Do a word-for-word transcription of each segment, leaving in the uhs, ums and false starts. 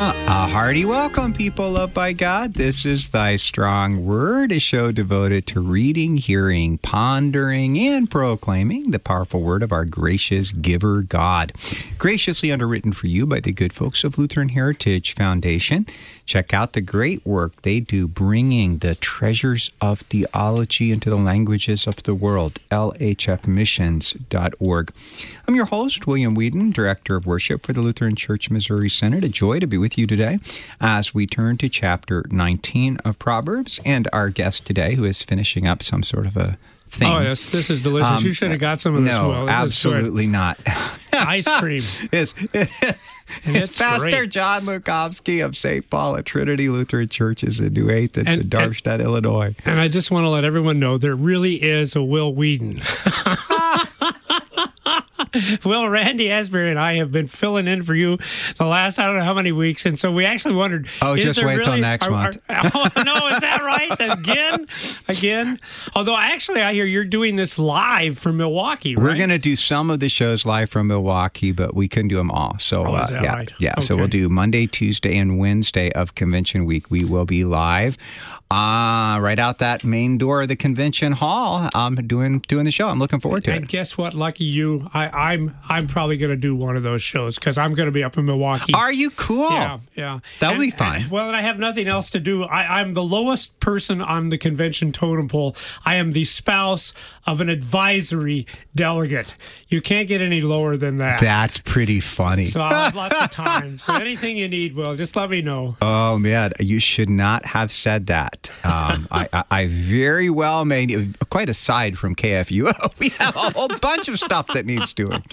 A hearty welcome, people loved by God. This is Thy Strong Word, a show devoted to reading, hearing, pondering, and proclaiming the powerful word of our gracious giver, God. Graciously underwritten for you by the good folks of Lutheran Heritage Foundation. Check out the great work they do bringing the treasures of theology into the languages of the world, L H F missions dot org. I'm your host, William Whedon, Director of Worship for the Lutheran Church Missouri Synod. A joy to be with you today as we turn to chapter nineteen of Proverbs, and our guest today, who is finishing up some sort of a thing. Oh, yes, this is delicious. Um, you should have got some of this. No, well. absolutely not. Ice cream. it's and it's Pastor great. John Lukowski of Saint Paul at Trinity Lutheran Churches in New Athens and, in Darmstadt, and, Illinois. And I just want to let everyone know there really is a Will Whedon. Well, Randy Asbury and I have been filling in for you the last I don't know how many weeks, and so we actually wondered. Oh, is just there wait really, till next are, month. Are, oh, no, is that right? Again? Again? Although, actually, I hear you're doing this live from Milwaukee, right? We're going to do some of the shows live from Milwaukee, but we couldn't do them all. So, oh, uh, is that yeah, right? yeah. Okay. So we'll do Monday, Tuesday, and Wednesday of Convention Week. We will be live. Ah, uh, right out that main door of the convention hall. I'm doing doing the show. I'm looking forward to and it. And guess what? Lucky you. I, I'm I'm probably going to do one of those shows because I'm going to be up in Milwaukee. Are you cool? Yeah, yeah. That'll and, be fun. And, well, and I have nothing else to do. I, I'm the lowest person on the convention totem pole. I am the spouse of an advisory delegate. You can't get any lower than that. That's pretty funny. So I'll have lots of time. So anything you need, Will, just let me know. Oh, man, you should not have said that. Um, I, I, I very well may, quite aside from K F U O, we have a whole bunch of stuff that needs doing.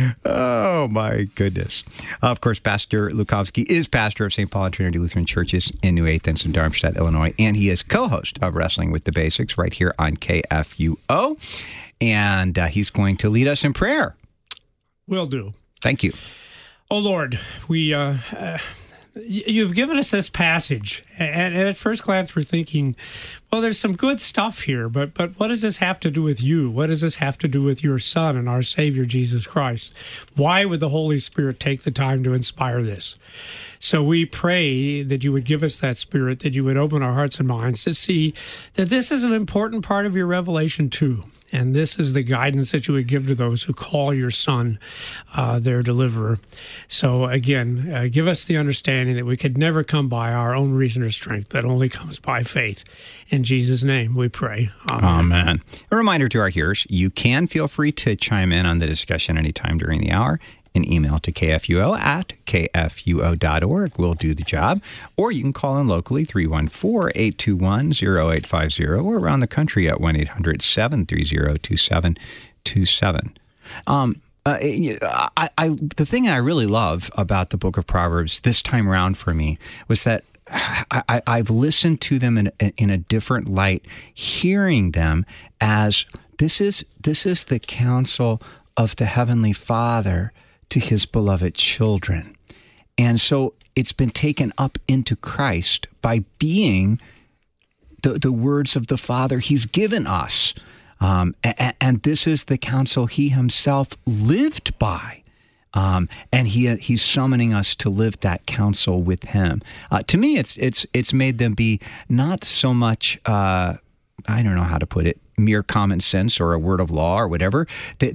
Oh, my goodness. Of course, Pastor Lukowski is pastor of Saint Paul and Trinity Lutheran Churches in New Athens and Darmstadt, Illinois, and he is co-host of Wrestling with the Basics right here on K F U O, and uh, he's going to lead us in prayer. Will do. Thank you. Oh, Lord, we... Uh, uh, You've given us this passage, and at first glance we're thinking, well, there's some good stuff here, but but what does this have to do with you? What does this have to do with your Son and our Savior, Jesus Christ? Why would the Holy Spirit take the time to inspire this? So we pray that you would give us that Spirit, that you would open our hearts and minds to see that this is an important part of your revelation too. And this is the guidance that you would give to those who call your Son uh, their deliverer. So again, uh, give us the understanding that we could never come by our own reason or strength, but only comes by faith. In Jesus' name we pray. Amen. Amen. A reminder to our hearers, you can feel free to chime in on the discussion anytime during the hour. An email to K F U O at K F U O dot org will do the job. Or you can call in locally, three one four, eight two one, zero eight five zero, or around the country at one eight hundred, seven three zero, two seven two seven. Um, uh, I, I, the thing I really love about the book of Proverbs this time around for me was that I, I, I've listened to them in, in a different light, hearing them as this is this is the counsel of the Heavenly Father to his beloved children. And so it's been taken up into Christ by being the, the words of the Father he's given us. Um, and, and this is the counsel he himself lived by. Um, and he he's summoning us to live that counsel with him. Uh, to me, it's it's it's made them be not so much, uh, I don't know how to put it, mere common sense or a word of law or whatever.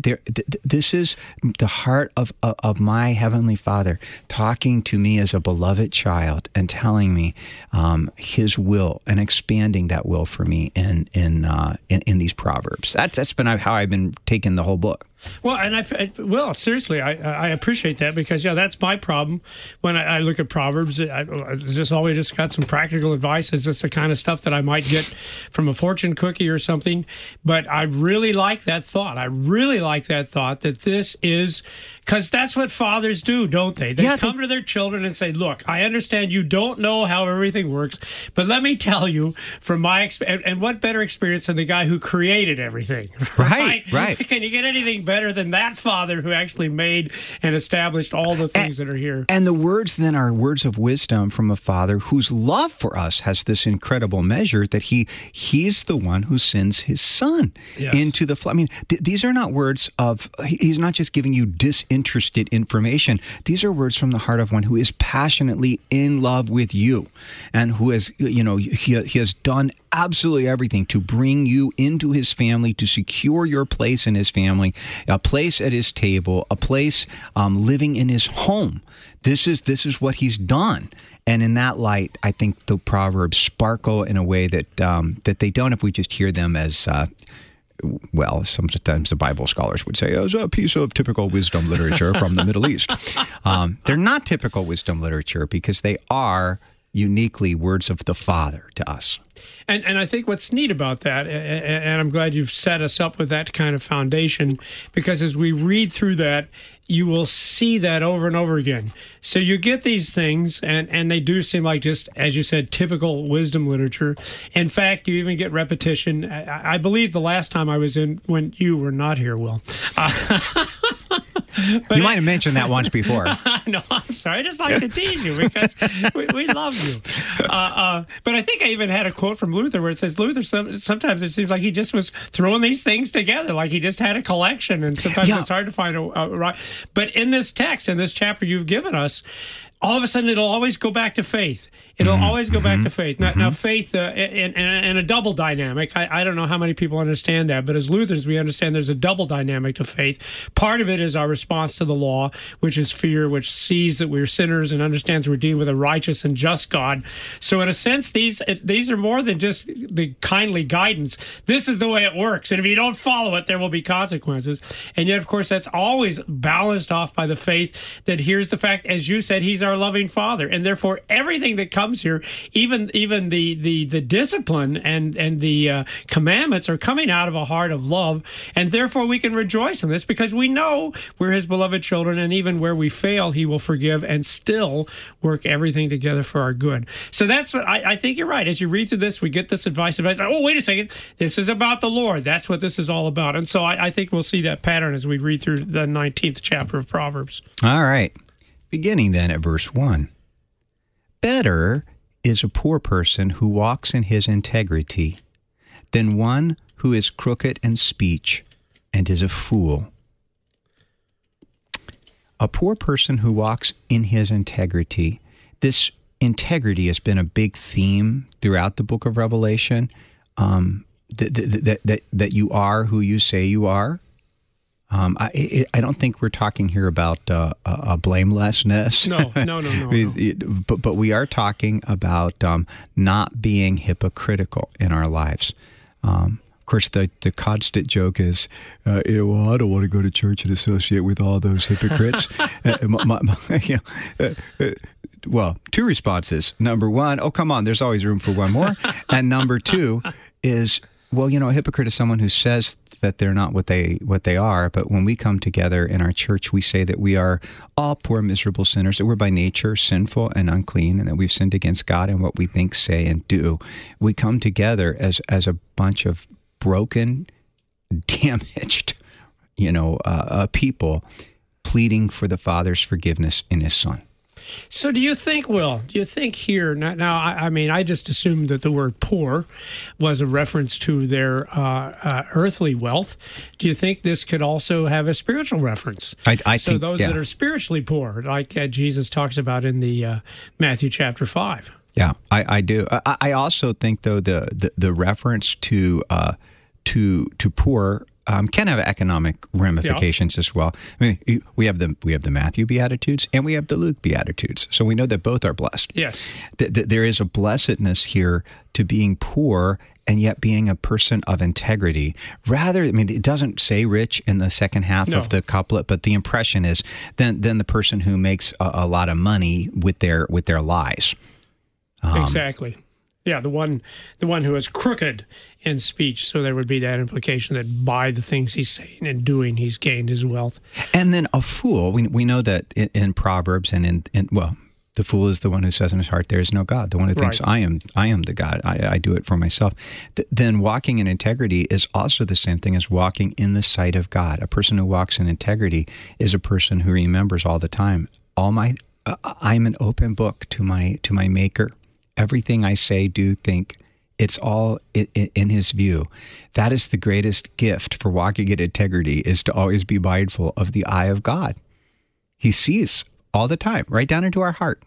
This is the heart of, of, of my Heavenly Father talking to me as a beloved child and telling me um, His will and expanding that will for me in in uh, in, in these Proverbs. That, that's been how I've been taking the whole book. Well, and I, I well, seriously, I, I appreciate that because, yeah, that's my problem when I, I look at Proverbs. I, is this always just got some practical advice? Is this the kind of stuff that I might get from a fortune cookie or something? But I really like that thought. I really like that thought that this is, because that's what fathers do, don't they? They yeah, come they, to their children and say, look, I understand you don't know how everything works, but let me tell you from my experience, and what better experience than the guy who created everything? Right, right. right. Can you get anything better than that Father who actually made and established all the things and, that are here? And the words then are words of wisdom from a Father whose love for us has this incredible measure that he he's the one who sends his Son yes. into the flesh. I mean, th- these are not words of, he's not just giving you disinterested disinterested information. These are words from the heart of one who is passionately in love with you and who has, you know, he, he has done absolutely everything to bring you into his family, to secure your place in his family, a place at his table, a place um, living in his home. This is this is what he's done. And in that light, I think the Proverbs sparkle in a way that um, that they don't if we just hear them as, uh, well, sometimes the Bible scholars would say, as a piece of typical wisdom literature from the Middle East. Um, they're not typical wisdom literature because they are uniquely words of the Father to us. And and I think what's neat about that, and I'm glad you've set us up with that kind of foundation, because as we read through that, you will see that over and over again. So you get these things, and, and they do seem like just, as you said, typical wisdom literature. In fact, you even get repetition. I, I believe the last time I was in, when you were not here, Will. Uh, you might have mentioned that once before. No, I'm sorry. I just like to tease you because we, we love you. Uh, uh, but I think I even had a quote from Luther where it says, Luther, some, sometimes it seems like he just was throwing these things together, like he just had a collection, and sometimes yeah. it's hard to find a, a right. But in this text, in this chapter you've given us, all of a sudden it'll always go back to faith. It'll mm-hmm. always go back to faith. Now, mm-hmm. now faith uh, in, in, in a double dynamic. I, I don't know how many people understand that, but as Lutherans, we understand there's a double dynamic to faith. Part of it is our response to the law, which is fear, which sees that we're sinners and understands we're dealing with a righteous and just God. So in a sense, these these are more than just the kindly guidance. This is the way it works, and if you don't follow it, there will be consequences. And yet, of course, that's always balanced off by the faith that here's the fact, as you said, he's our loving Father, and therefore everything that comes here, even even the the the discipline and and the uh, commandments are coming out of a heart of love, and therefore we can rejoice in this because we know we're his beloved children, and even where we fail, he will forgive and still work everything together for our good. So that's what I, I think you're right. As you read through this, we get this advice. advice. Oh, wait a second, this is about the Lord. That's what this is all about. And so I, I think we'll see that pattern as we read through the nineteenth chapter of Proverbs. All right. Beginning then at verse one. Better is a poor person who walks in his integrity than one who is crooked in speech and is a fool. A poor person who walks in his integrity. This integrity has been a big theme throughout the book of Revelation, um, that, that, that, that you are who you say you are. Um, I, I don't think we're talking here about uh, a blamelessness. No, no, no, no. no. but, but we are talking about um, not being hypocritical in our lives. Um, of course, the, the constant joke is, uh, well, I don't want to go to church and associate with all those hypocrites. uh, my, my, you know, uh, uh, well, two responses. Number one, oh, come on, there's always room for one more. And number two is, well, you know, a hypocrite is someone who says that they're not what they what they are, but when we come together in our church, we say that we are all poor, miserable sinners, that we're by nature sinful and unclean, and that we've sinned against God in what we think, say, and do. We come together as as a bunch of broken, damaged, you know, uh, uh, people pleading for the Father's forgiveness in His Son. So do you think, Will, do you think here, now, now I, I mean, I just assumed that the word poor was a reference to their uh, uh, earthly wealth. Do you think this could also have a spiritual reference? I, I so think, those yeah. that are spiritually poor, like uh, Jesus talks about in the uh, Matthew chapter five. Yeah, I, I do. I, I also think, though, the, the, the reference to uh, to to poor Um, can have economic ramifications yeah. as well. I mean, we have the we have the Matthew Beatitudes and we have the Luke Beatitudes, so we know that both are blessed. Yes, th- th- there is a blessedness here to being poor and yet being a person of integrity. Rather, I mean, it doesn't say rich in the second half no. of the couplet, but the impression is then then the person who makes a, a lot of money with their with their lies. Um, exactly. Yeah, the one the one who is crooked in speech. So there would be that implication that by the things he's saying and doing, he's gained his wealth. And then a fool, we we know that in, in Proverbs and in, in, well, the fool is the one who says in his heart, there is no God. The one who thinks, right. I am I am the God. I, I do it for myself. Th- then walking in integrity is also the same thing as walking in the sight of God. A person who walks in integrity is a person who remembers all the time, all my, uh, I'm an open book to my to my Maker. Everything I say, do, think, it's all in, in His view. That is the greatest gift for walking in integrity, is to always be mindful of the eye of God. He sees all the time, right down into our heart.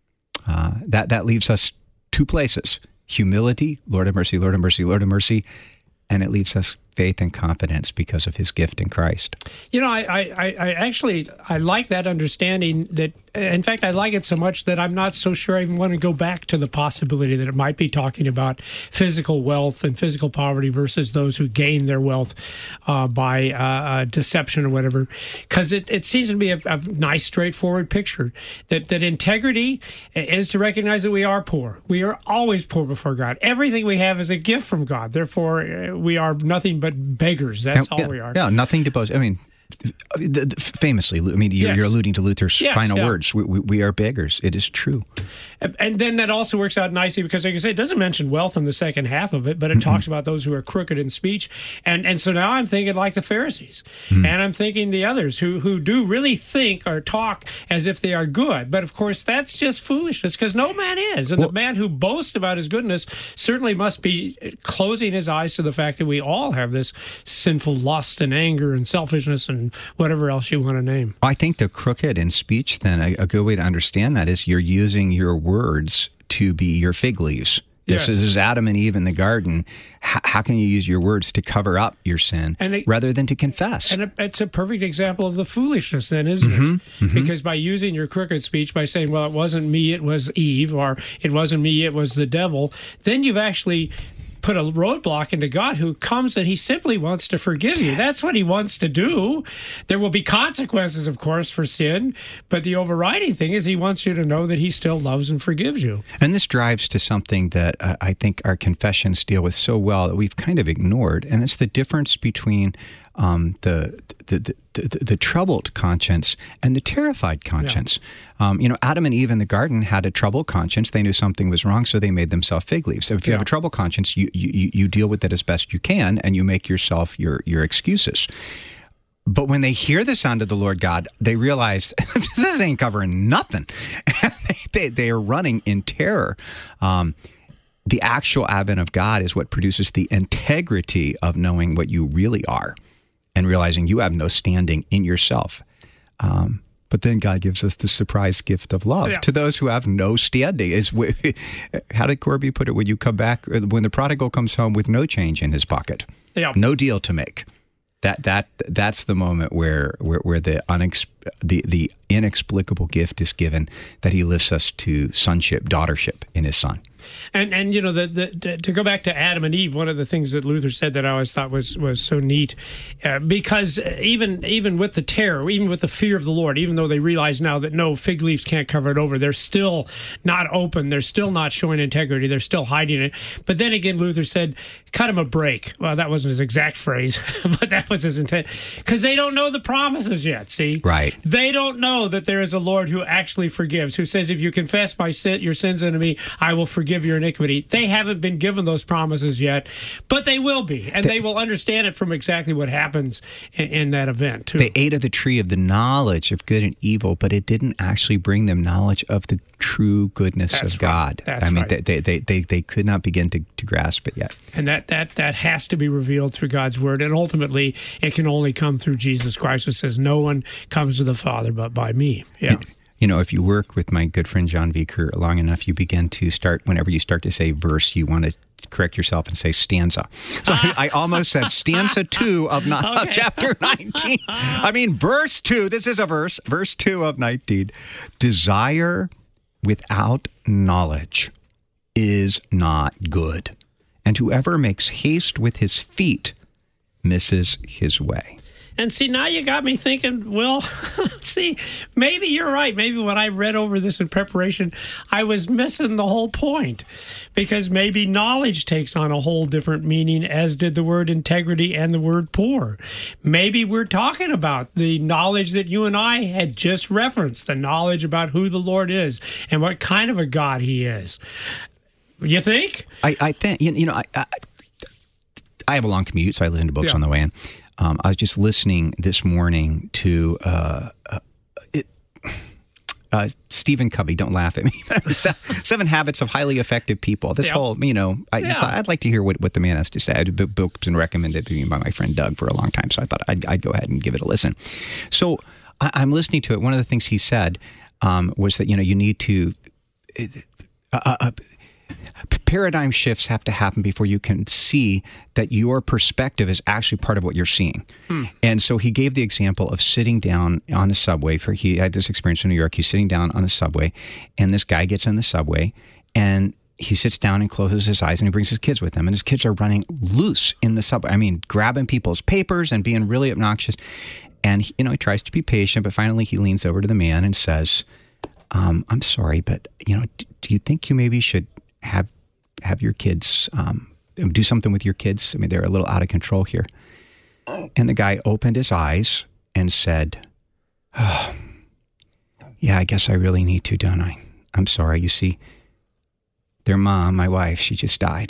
Uh, that, that leaves us two places: humility, Lord have mercy, Lord have mercy, Lord have mercy. And it leaves us faith and confidence because of his gift in Christ. You know, I, I, I actually, I like that understanding that, in fact, I like it so much that I'm not so sure I even want to go back to the possibility that it might be talking about physical wealth and physical poverty versus those who gain their wealth uh, by uh, uh, deception or whatever. Because it, it seems to be a, a nice, straightforward picture that, that integrity is to recognize that we are poor. We are always poor before God. Everything we have is a gift from God. Therefore, we are nothing but beggars. That's yeah, all we are. Yeah, nothing to boast. I mean, the, the, famously, I mean, you're, yes. you're alluding to Luther's yes, final yeah. words. We, we, we are beggars. It is true. And then that also works out nicely because, like I say, it doesn't mention wealth in the second half of it, but it mm-hmm. talks about those who are crooked in speech. And and so now I'm thinking like the Pharisees. Mm-hmm. And I'm thinking the others who, who do really think or talk as if they are good. But, of course, that's just foolishness because no man is. And well, the man who boasts about his goodness certainly must be closing his eyes to the fact that we all have this sinful lust and anger and selfishness and whatever else you want to name. I think the crooked in speech, then, a, a good way to understand that is you're using your words to be your fig leaves. This, yes. this is Adam and Eve in the garden. H- how can you use your words to cover up your sin and it, rather than to confess? And it, it's a perfect example of the foolishness then, isn't mm-hmm, it? Mm-hmm. Because by using your crooked speech, by saying, well, it wasn't me, it was Eve, or it wasn't me, it was the devil, then you've actually put a roadblock into God who comes and he simply wants to forgive you. That's what he wants to do. There will be consequences, of course, for sin, but the overriding thing is he wants you to know that he still loves and forgives you. And this drives to something that uh, I think our confessions deal with so well that we've kind of ignored, and it's the difference between um, the, the, the, the the troubled conscience and the terrified conscience. Yeah. Um, you know, Adam and Eve in the garden had a troubled conscience. They knew something was wrong, so they made themselves fig leaves. So if you yeah. have a troubled conscience, you, you you deal with it as best you can, and you make yourself your your excuses. But when they hear the sound of the Lord God, they realize this ain't covering nothing. they, they, they are running in terror. Um, the actual advent of God is what produces the integrity of knowing what you really are and realizing you have no standing in yourself. Um, but then God gives us the surprise gift of love yeah. to those who have no standing. Is how did Corby put it? When you come back, when the prodigal comes home with no change in his pocket, yeah. no deal to make. That that that's the moment where where, where the, unex, the the inexplicable gift is given, that he lifts us to sonship, daughtership in his Son. And and you know the, the, the to go back to Adam and Eve, one of the things that Luther said that I always thought was was so neat, uh, because even even with the terror, even with the fear of the Lord, even though they realize now that no, fig leaves can't cover it over, they're still not open, they're still not showing integrity, they're still hiding it. But then again, Luther said, cut him a break. Well, that wasn't his exact phrase, but that was his intent, because they don't know the promises yet. See, right? They don't know that there is a Lord who actually forgives, who says, if you confess my sin, your sins unto me, I will forgive your iniquity. They haven't been given those promises yet, but they will be, and they, they will understand it from exactly what happens in, in that event too. They ate of the tree of the knowledge of good and evil, but it didn't actually bring them knowledge of the true goodness That's of right. God. That's I mean, right. they, they they they could not begin to, to grasp it yet. And that, that that has to be revealed through God's word, and ultimately it can only come through Jesus Christ, who says, "No one comes to the Father but by me." Yeah. It, You know, if you work with my good friend John Vicker long enough, you begin to start, whenever you start to say verse, you want to correct yourself and say stanza. So I, I almost said stanza two of, not, okay. of chapter nineteen. I mean, verse two, this is a verse, verse two of nineteen. Desire without knowledge is not good, and whoever makes haste with his feet misses his way. And see, now you got me thinking, well, see, maybe you're right. Maybe when I read over this in preparation, I was missing the whole point, because maybe knowledge takes on a whole different meaning, as did the word integrity and the word poor. Maybe we're talking about the knowledge that you and I had just referenced, the knowledge about who the Lord is and what kind of a God he is. You think? I, I think, you, you know, I, I I have a long commute, so I listen to books yeah. on the way in. Um, I was just listening this morning to uh, uh, it, uh, Stephen Covey. Don't laugh at me. Seven Habits of Highly Effective People. This yeah. whole, you know, I yeah. thought I'd like to hear what, what the man has to say. The book's been recommended to me by my friend Doug for a long time, so I thought I'd, I'd go ahead and give it a listen. So I, I'm listening to it. One of the things he said um, was that, you know, you need to, uh, uh, paradigm shifts have to happen before you can see that your perspective is actually part of what you're seeing. Hmm. And so he gave the example of sitting down on a subway. For he had this experience in New York. He's sitting down on a subway, and this guy gets in the subway, and he sits down and closes his eyes, and he brings his kids with him. And his kids are running loose in the subway. I mean, grabbing people's papers and being really obnoxious. And, he, you know, he tries to be patient, but finally he leans over to the man and says, um, I'm sorry, but, you know, d- do you think you maybe should have have your kids, um, do something with your kids? I mean, they're a little out of control here. And the guy opened his eyes and said, oh, yeah, I guess I really need to, don't I? I'm sorry. You see, their mom, my wife, she just died.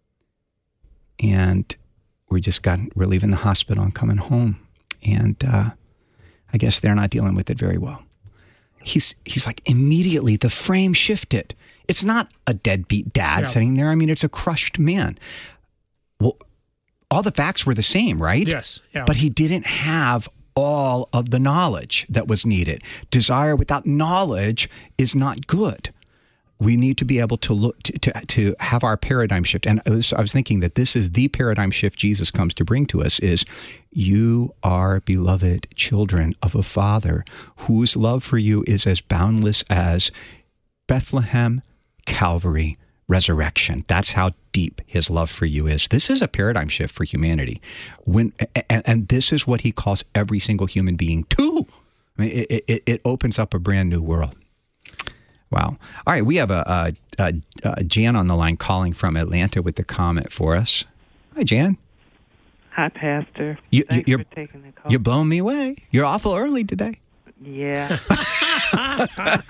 And we just got, we're leaving the hospital and coming home. And uh, I guess they're not dealing with it very well. He's he's like, immediately the frame shifted. It's not a deadbeat dad yeah. sitting there. I mean, it's a crushed man. Well, all the facts were the same, right? Yes. Yeah. But he didn't have all of the knowledge that was needed. Desire without knowledge is not good. We need to be able to look to, to, to have our paradigm shift. And I was, I was thinking that this is the paradigm shift Jesus comes to bring to us is you are beloved children of a Father whose love for you is as boundless as Bethlehem, Calvary, resurrection. That's how deep his love for you is. This is a paradigm shift for humanity. When and, and this is what he calls every single human being to. I mean, it, it, it opens up a brand new world. Wow. All right, we have a, a, a, a Jan on the line calling from Atlanta with the comment for us. Hi, Jan. Hi, Pastor. You, Thanks you're, for taking the call. You're blowing me away. You're awful early today. Yeah. uh,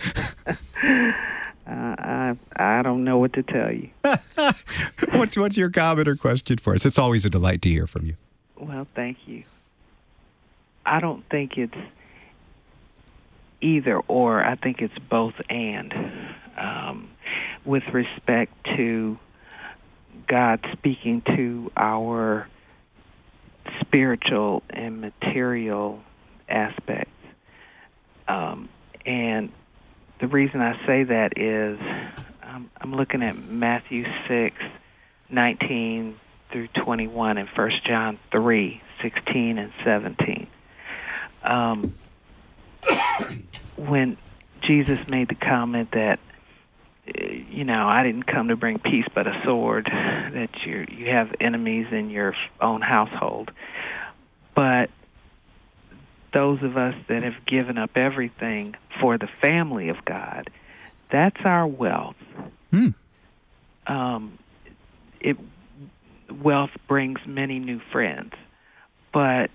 I I don't know what to tell you. what's what's your comment or question for us? It's always a delight to hear from you. Well, thank you. I don't think it's either or. I think it's both and. Um, with respect to God speaking to our spiritual and material aspects. Um, and the reason I say that is um, I'm looking at Matthew six, nineteen through twenty-one, and First John three, sixteen and seventeen. Um, when Jesus made the comment that, you know, I didn't come to bring peace but a sword, that you you have enemies in your own household. But those of us that have given up everything for the family of God, that's our wealth. Hmm. Um, it wealth brings many new friends, but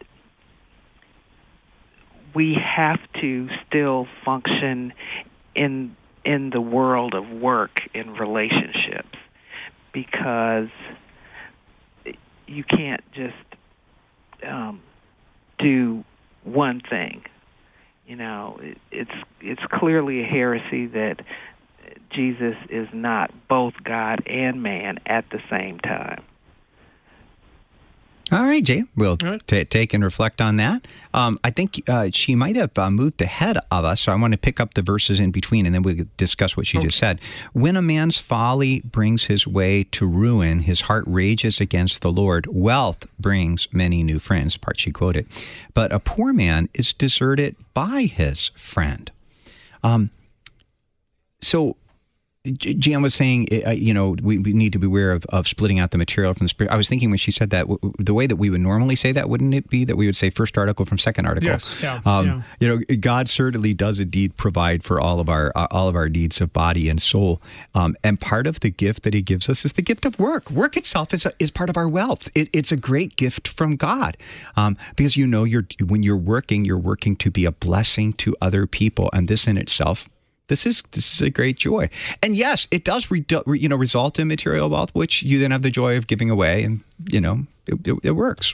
we have to still function in in the world of work and relationships, because you can't just um, do one thing. You know, it, it's it's clearly a heresy that Jesus is not both God and man at the same time. All right, Jay, we'll right. t- take and reflect on that. Um, I think uh, she might have uh, moved ahead of us, so I want to pick up the verses in between, and then we'll discuss what she okay. just said. When a man's folly brings his way to ruin, his heart rages against the Lord. Wealth brings many new friends, part she quoted. But a poor man is deserted by his friend. Um, so... Jan was saying, uh, you know, we, we need to be aware of, of splitting out the material from the spirit. I was thinking when she said that, w- the way that we would normally say that, wouldn't it be that we would say first article from second article? Yes, yeah, um, yeah. You know, God certainly does indeed provide for all of our uh, all of our needs of body and soul. Um, and part of the gift that He gives us is the gift of work. Work itself is a, is part of our wealth. It, it's a great gift from God, um, because you know, you're when you're working, you're working to be a blessing to other people, and this in itself. This is this is a great joy, and yes, it does re, you know result in material wealth, which you then have the joy of giving away, and you know it, it, it works.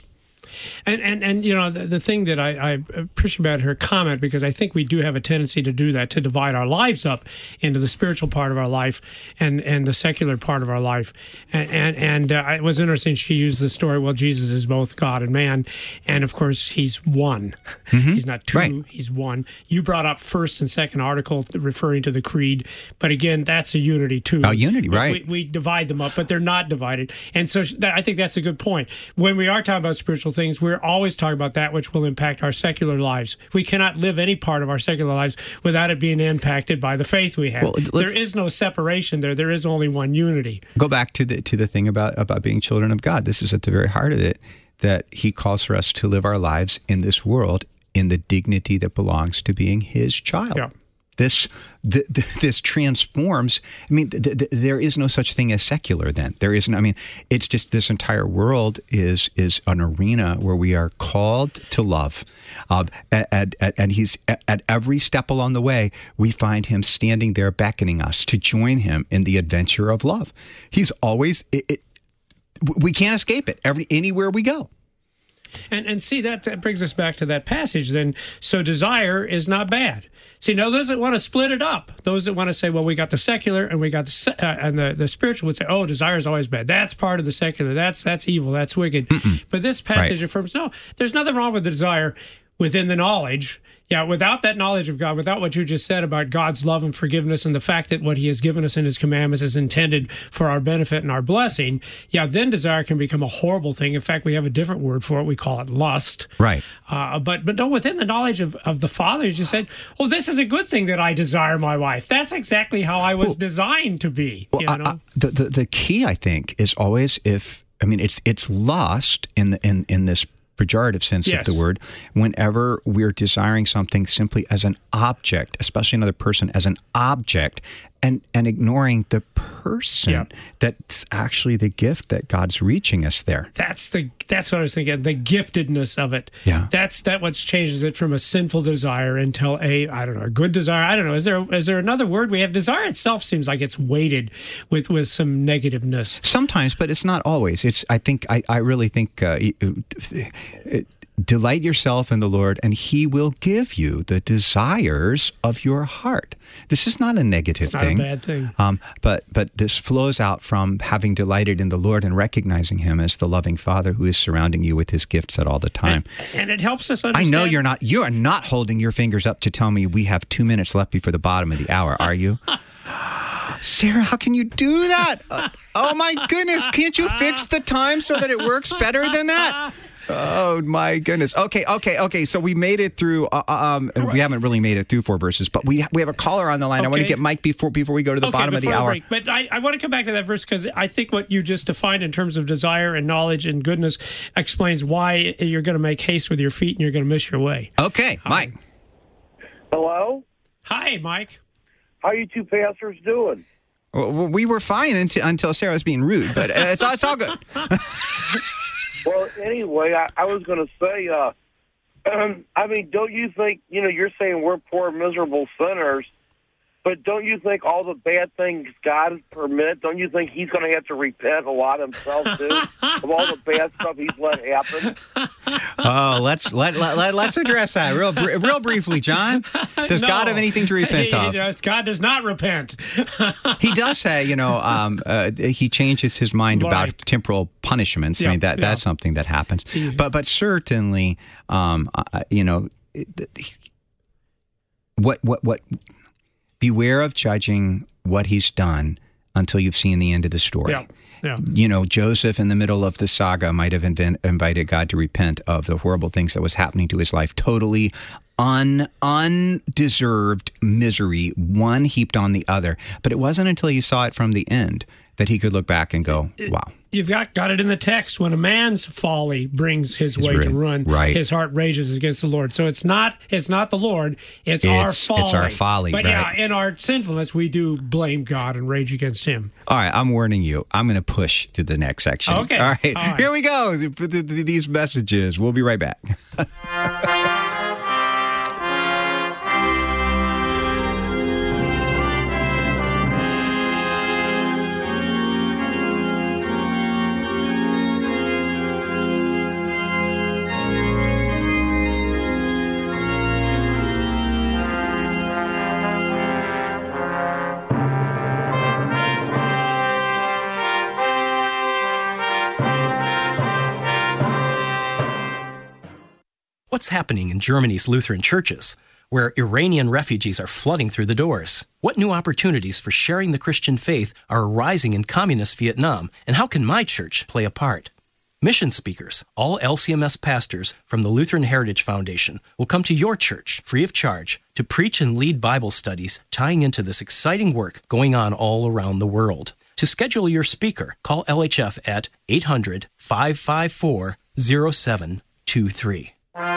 And, and, and you know, the, the thing that I, I appreciate about her comment, because I think we do have a tendency to do that, to divide our lives up into the spiritual part of our life and, and the secular part of our life. And, and, and uh, it was interesting, she used the story, well, Jesus is both God and man. And, of course, he's one. Mm-hmm. He's not two, right. He's one. You brought up first and second article referring to the creed. But, again, that's a unity, too. Oh, unity, right. We, we divide them up, but they're not divided. And so that, I think that's a good point. When we are talking about spiritual things, we're always talking about that which will impact our secular lives. We cannot live any part of our secular lives without it being impacted by the faith we have. Well, there is no separation there. There is only one unity. Go back to the to the thing about, about being children of God. This is at the very heart of it, that he calls for us to live our lives in this world in the dignity that belongs to being his child. Yeah. This the, the, this transforms. I mean, th- th- there is no such thing as secular. Then there isn't. I mean, it's just this entire world is is an arena where we are called to love, um, and, and, and he's at every step along the way. We find him standing there, beckoning us to join him in the adventure of love. He's always. It, it, we can't escape it. Every anywhere we go. And and see, that, that brings us back to that passage then. So desire is not bad. See, now those that want to split it up, those that want to say, well, we got the secular and we got the uh, and the, the spiritual would say, oh, desire is always bad. That's part of the secular. That's that's evil. That's wicked. Mm-mm. But this passage right. affirms, no, there's nothing wrong with the desire within the knowledge. Yeah, without that knowledge of God, without what you just said about God's love and forgiveness and the fact that what he has given us in his commandments is intended for our benefit and our blessing, yeah, then desire can become a horrible thing. In fact, we have a different word for it. We call it lust. Right. Uh, but but no, within the knowledge of, of the Father, you just said, oh, this is a good thing that I desire my wife. That's exactly how I was well, designed to be. Well, you know? I, I, the, the the key, I think, is always if, I mean, it's it's lust in the, in, in this pejorative sense yes. of the word, whenever we're desiring something simply as an object, especially another person as an object, and, and ignoring the person yeah. that's actually the gift that God's reaching us there. That's the that's what I was thinking, the giftedness of it. Yeah. That's that what changes it from a sinful desire until a, I don't know, a good desire. I don't know. Is there is there another word we have? Desire itself seems like it's weighted with, with some negativeness. Sometimes, but it's not always. It's I think I, I really think uh, it, it, delight yourself in the Lord, and he will give you the desires of your heart. This is not a negative it's not thing. a bad thing. Um, but but this flows out from having delighted in the Lord and recognizing him as the loving Father who is surrounding you with his gifts at all the time. And, and it helps us understand. I know you're not. You are not holding your fingers up to tell me we have two minutes left before the bottom of the hour, are you? Sarah, how can you do that? Uh, oh my goodness! Can't you fix the time so that it works better than that? Oh my goodness. Okay, okay, okay. So we made it through. Uh, um, right. We haven't really made it through four verses, but we we have a caller on the line. Okay. I want to get Mike before before we go to the okay, bottom of the hour. Break. But I, I want to come back to that verse because I think what you just defined in terms of desire and knowledge and goodness explains why you're going to make haste with your feet and you're going to miss your way. Okay, Mike. Um, Hello. Hi, Mike. How you two pastors doing? Well, we were fine until until Sarah was being rude, but it's all, it's all good. Well, anyway, I, I was going to say, uh, um, I mean, don't you think, you know, you're saying we're poor, miserable sinners, but don't you think all the bad things God permit, don't you think he's going to have to repent a lot himself, too, of all the bad stuff he's let happen? Oh, let's let, let, let, let's address that real real briefly, John. Does no. God have anything to repent he, of? He does. God does not repent. He does say, you know, um, uh, he changes his mind right. about temporal punishments. Yeah, I mean, that yeah. that's something that happens. Mm-hmm. But but certainly, um, uh, you know, what what what. Beware of judging what he's done until you've seen the end of the story. Yeah, yeah. You know, Joseph in the middle of the saga might have invent, invited God to repent of the horrible things that was happening to his life. Totally un, undeserved misery, one heaped on the other. But it wasn't until he saw it from the end that he could look back and go, wow. You've got, got it in the text. When a man's folly brings his It's way ruin. to ruin, right. his heart rages against the Lord. So it's not it's not the Lord, it's, It's- our folly. it's our folly, But right. yeah, in our sinfulness, we do blame God and rage against him. All right, I'm warning you. I'm going to push to the next section. Okay. All right, All right. Here we go. The, the, the, these messages. We'll be right back. What's happening in Germany's Lutheran churches, where Iranian refugees are flooding through the doors? What new opportunities for sharing the Christian faith are arising in communist Vietnam, and how can my church play a part? Mission speakers, all L C M S pastors from the Lutheran Heritage Foundation, will come to your church free of charge to preach and lead Bible studies tying into this exciting work going on all around the world. To schedule your speaker, call L H F at eight hundred, five five four, zero seven two three.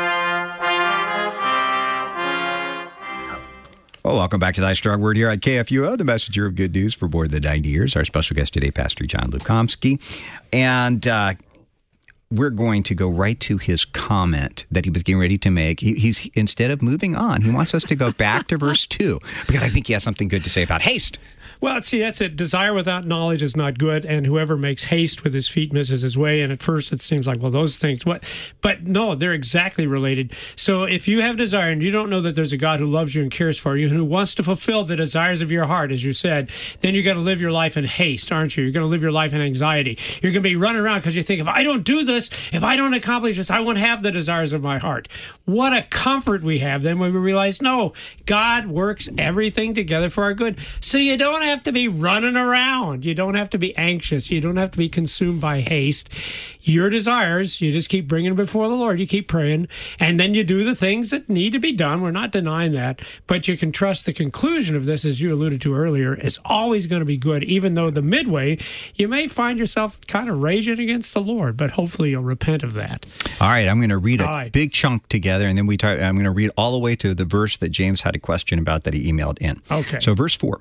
Well, welcome back to Thy Strong Word here on K F U O, the messenger of good news for more than ninety years. Our special guest today, Pastor John Lukomsky. And uh, we're going to go right to his comment that he was getting ready to make. He, he's instead of moving on, he wants us to go back to verse two, because I think he has something good to say about haste. Well, see, that's it. Desire without knowledge is not good, and whoever makes haste with his feet misses his way. And at first it seems like, well, those things, what? But no, they're exactly related. So if you have desire and you don't know that there's a God who loves you and cares for you and who wants to fulfill the desires of your heart, as you said, then you're going to live your life in haste, aren't you? You're going to live your life in anxiety. You're going to be running around because you think, if I don't do this, if I don't accomplish this, I won't have the desires of my heart. What a comfort we have then when we realize, no, God works everything together for our good. So you don't have to be running around. You don't have to be anxious. You don't have to be consumed by haste. Your desires, you just keep bringing them before the Lord. You keep praying, and then you do the things that need to be done. We're not denying that, but you can trust the conclusion of this, as you alluded to earlier, is always going to be good, even though the midway, you may find yourself kind of raging against the Lord, but hopefully you'll repent of that. All right, I'm going to read a right. big chunk together, and then we talk, I'm going to read all the way to the verse that James had a question about that he emailed in. Okay. So verse four.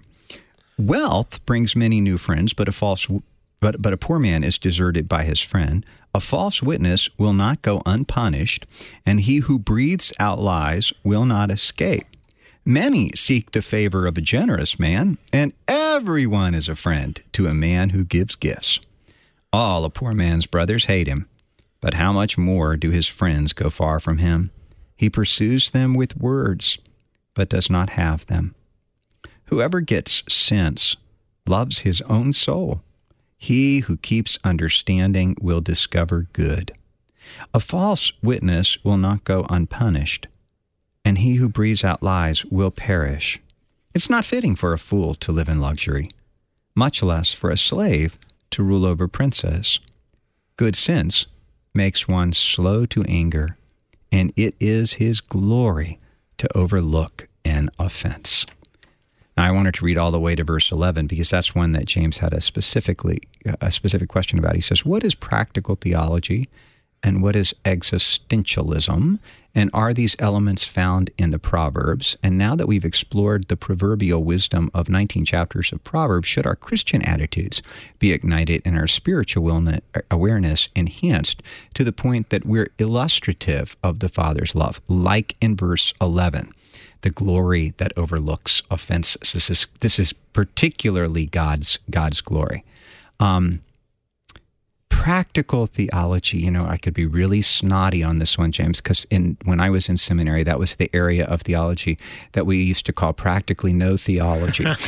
Wealth brings many new friends, but a false, but but a poor man is deserted by his friend. A false witness will not go unpunished, and he who breathes out lies will not escape. Many seek the favor of a generous man, and everyone is a friend to a man who gives gifts. All a poor man's brothers hate him, but how much more do his friends go far from him? He pursues them with words, but does not have them. Whoever gets sense loves his own soul. He who keeps understanding will discover good. A false witness will not go unpunished, and he who breathes out lies will perish. It's not fitting for a fool to live in luxury, much less for a slave to rule over princes. Good sense makes one slow to anger, and it is his glory to overlook an offense. Now, I wanted to read all the way to verse eleven because that's one that James had a specifically a specific question about. He says, what is practical theology and what is existentialism? And are these elements found in the Proverbs? And now that we've explored the proverbial wisdom of nineteen chapters of Proverbs, should our Christian attitudes be ignited and our spiritual awareness enhanced to the point that we're illustrative of the Father's love, like in verse eleven? The glory that overlooks offenses. This is this is particularly God's God's glory. Um, practical theology. You know, I could be really snotty on this one, James, because in when I was in seminary, that was the area of theology that we used to call practically no theology. it,